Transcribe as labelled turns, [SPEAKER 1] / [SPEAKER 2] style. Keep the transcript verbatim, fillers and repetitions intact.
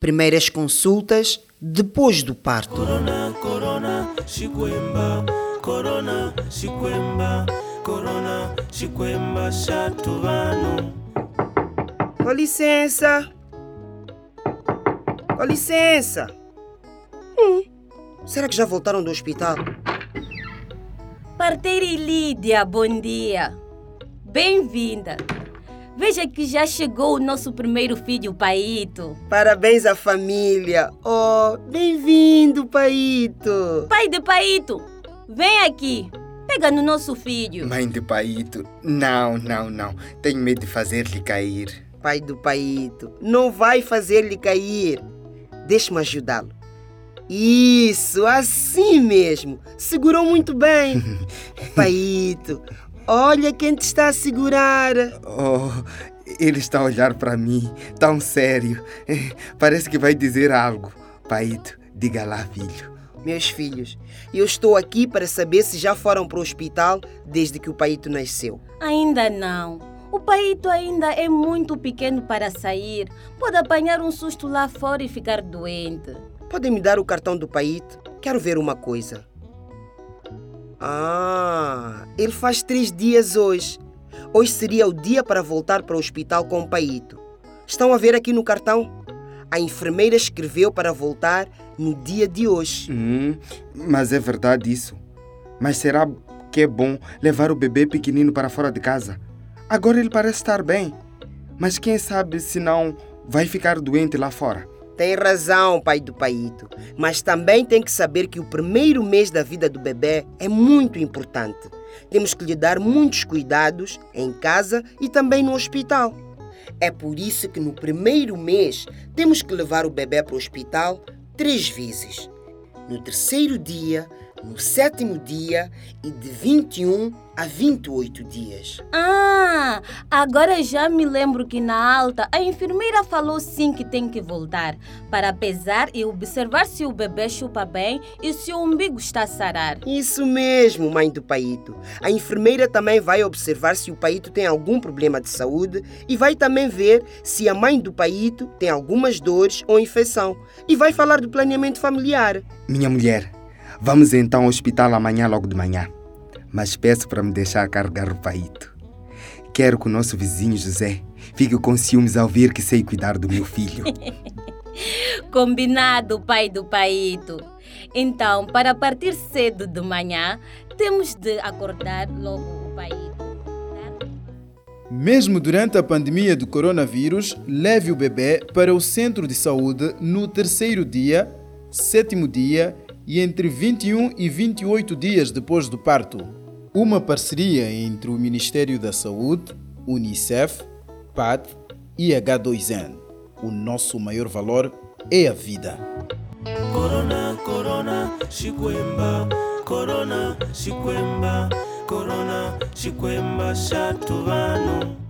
[SPEAKER 1] Primeiras consultas depois do parto.
[SPEAKER 2] Corona, corona, chikwemba, corona, chikwemba, corona, chikwemba, chatuvano.
[SPEAKER 1] Com licença. Com licença. Hum, será que já voltaram do hospital?
[SPEAKER 3] Parteira Lídia, bom dia. Bem-vinda. Veja que já chegou o nosso primeiro filho, Paito.
[SPEAKER 1] Parabéns à família. Oh, bem-vindo, Paito.
[SPEAKER 3] Pai de Paito, vem aqui. Pega no nosso filho.
[SPEAKER 4] Mãe de Paito, não, não, não. Tenho medo de fazer-lhe cair.
[SPEAKER 1] Pai do Paito, não vai fazer-lhe cair. Deixe-me ajudá-lo. Isso, assim mesmo. Segurou muito bem. Paito, olha quem te está a segurar.
[SPEAKER 4] Oh, ele está a olhar para mim, tão sério. Parece que vai dizer algo. Paito, diga lá, filho.
[SPEAKER 1] Meus filhos, eu estou aqui para saber se já foram para o hospital desde que o Paito nasceu.
[SPEAKER 3] Ainda não. O Paito ainda é muito pequeno para sair. Pode apanhar um susto lá fora e ficar doente.
[SPEAKER 1] Podem me dar o cartão do Paito? Quero ver uma coisa. Ah, ele faz três dias hoje. Hoje seria o dia para voltar para o hospital com o Paito. Estão a ver aqui no cartão? A enfermeira escreveu para voltar no dia de hoje.
[SPEAKER 4] Hum, mas é verdade isso. Mas será que é bom levar o bebê pequenino para fora de casa? Agora ele parece estar bem. Mas quem sabe se não vai ficar doente lá fora?
[SPEAKER 1] Tem razão, pai do Paito. Mas também tem que saber que o primeiro mês da vida do bebê é muito importante. Temos que lhe dar muitos cuidados em casa e também no hospital. É por isso que no primeiro mês temos que levar o bebê para o hospital três vezes. No terceiro dia, no sétimo dia e de vinte e um a vinte e oito dias.
[SPEAKER 3] Ah, agora já me lembro que na alta a enfermeira falou sim que tem que voltar para pesar e observar se o bebê chupa bem e se o umbigo está a sarar.
[SPEAKER 1] Isso mesmo, mãe do Paito. A enfermeira também vai observar se o Paito tem algum problema de saúde e vai também ver se a mãe do Paito tem algumas dores ou infecção. E vai falar do planeamento familiar.
[SPEAKER 4] Minha mulher, vamos então ao hospital amanhã logo de manhã. Mas peço para me deixar carregar o Paito. Quero que o nosso vizinho José fique com ciúmes ao ver que sei cuidar do meu filho.
[SPEAKER 3] Combinado, pai do Paito. Então, para partir cedo de manhã, temos de acordar logo o Paito.
[SPEAKER 5] Mesmo durante a pandemia do coronavírus, leve o bebê para o centro de saúde no terceiro dia, sétimo dia e entre vinte e um e vinte e oito dias depois do parto. Uma parceria entre o Ministério da Saúde, Unicef, P A D e H dois N. O nosso maior valor é a vida.
[SPEAKER 2] Corona, corona, chikwemba, corona, chikwemba, corona, chikwemba, chatuvano.